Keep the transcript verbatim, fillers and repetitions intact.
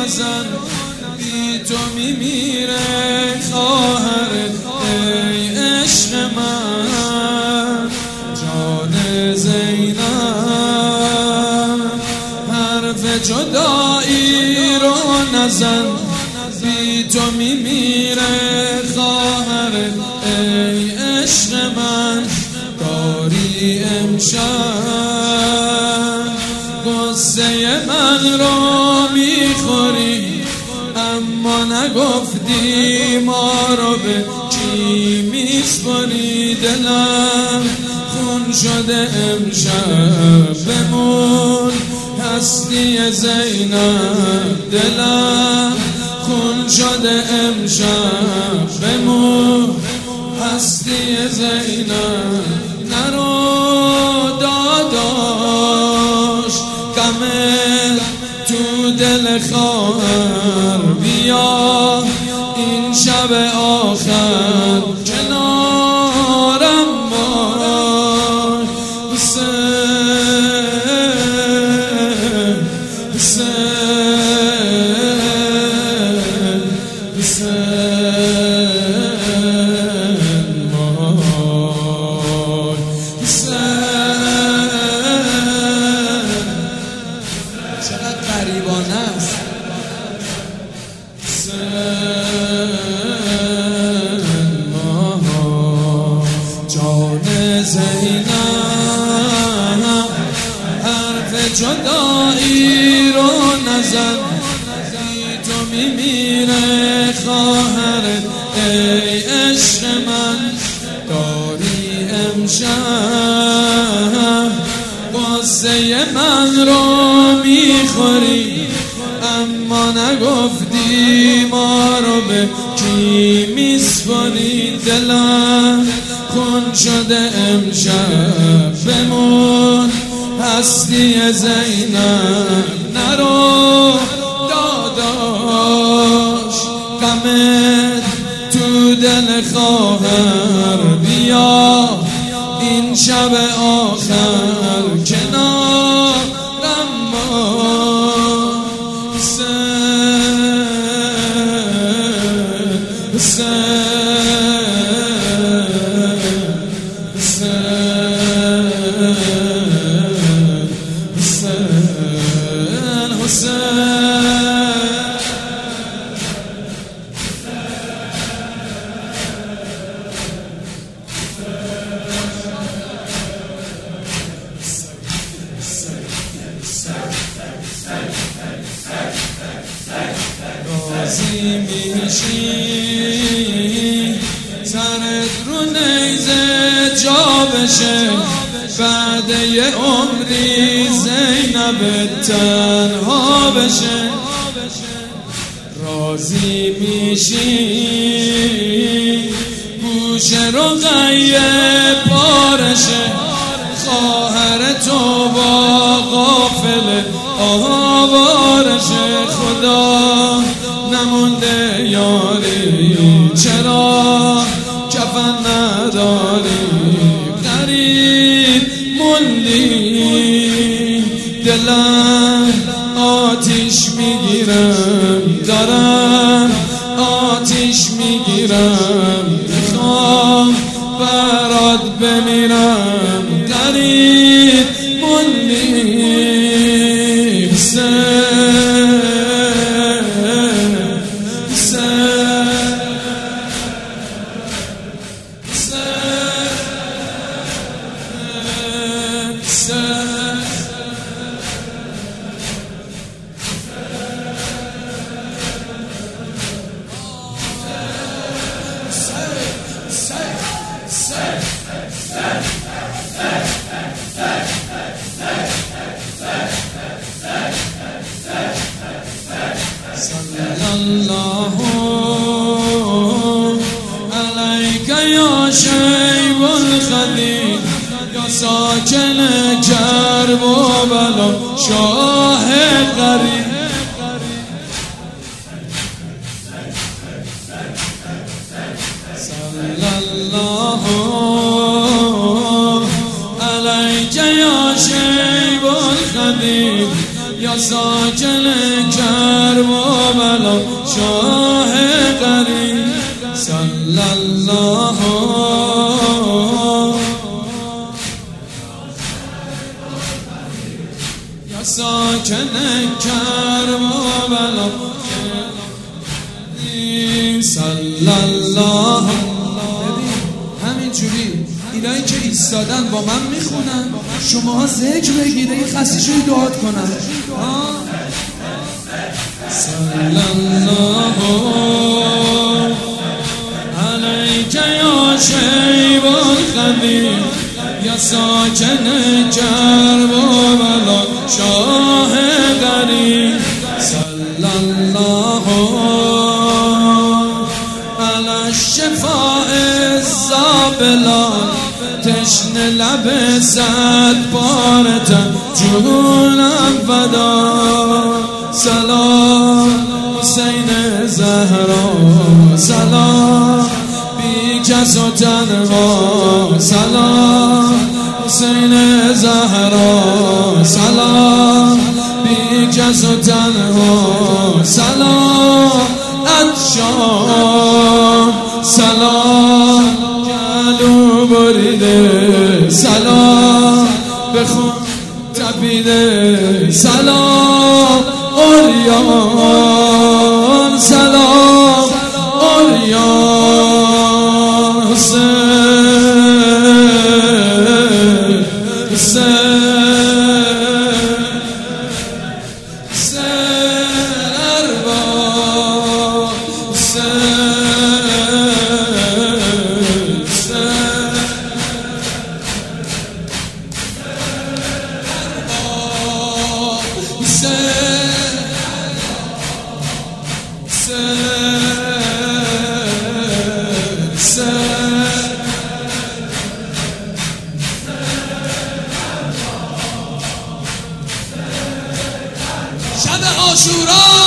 نزن، بی تو میمیره خواهرت ای عشق من. جان زینب حرف جدایی رو نزن، بی تو میمیره خواهرت ای عشق من. داری امشب قصه من رو میخوری، اما نگفتی ما رو به کی میسپاری. دلم خون شده امشب بمون، هستی زینب. دلم خون شده امشب بمون، هستی زینب. نرو داداش غمت تو دل خواهر، بیا این شب آخر کنارم باش. حسین حسین حسین وای حسین. چقدر غریبانه است. جان زینب حرف جدایی رو نزن، بی تو میمیره خواهرت ای عشق من. داری امشب قصه من رو میخوری، اما نگفتی ما رو به کی میسپاری. دلم خون شده امشب بمون، هستی زینب. نرو داداش غمت تو دل خواهر، بیا این شب آخر کنارم باش. حسین حسین حسین حسین. راضی میشی سرت رو نیزه جا بشه، بعد یه عمری زینب تنها بشه. راضی میشی گوش رقیه پارشه، خواهر تو با غافل آوارشه. خدا نمونده یاری، چرا کفن نداری؟ غریب موندی، دلم آتیش میگیرم، دارم آتیش میگیرم. میخوام برات بمیرم، غریب موندی. الله علیک یا شیب الخدیج، یا ساکن کرب و بلا، شاه غریب. صلی الله علیک یا شیب الخدیج، یا ساکن کرب و بلا شاه غریب صلی الله یا ساکن کربلا صلی الله. همینجوری اینایی که ایستادن با من میخونن، شما ذکر بگید، این خسیشوی دعات کنن. صلی الله علیک یا شیب الخدیر یا ساکن کربلا شاه غریب صلی الله علی الشفاء الزابلان تشن لب صد بارتن جونم فدا سلام حسین زهرا سلام بی کس و تنها سلام حسین زهرا سلام بی کس و تنها سلام ادشان سلام گلو بریده سلام بخون تپیده سلام اوریان سلام اوریان حسین حسین حسین اربا حسین شب عاشورا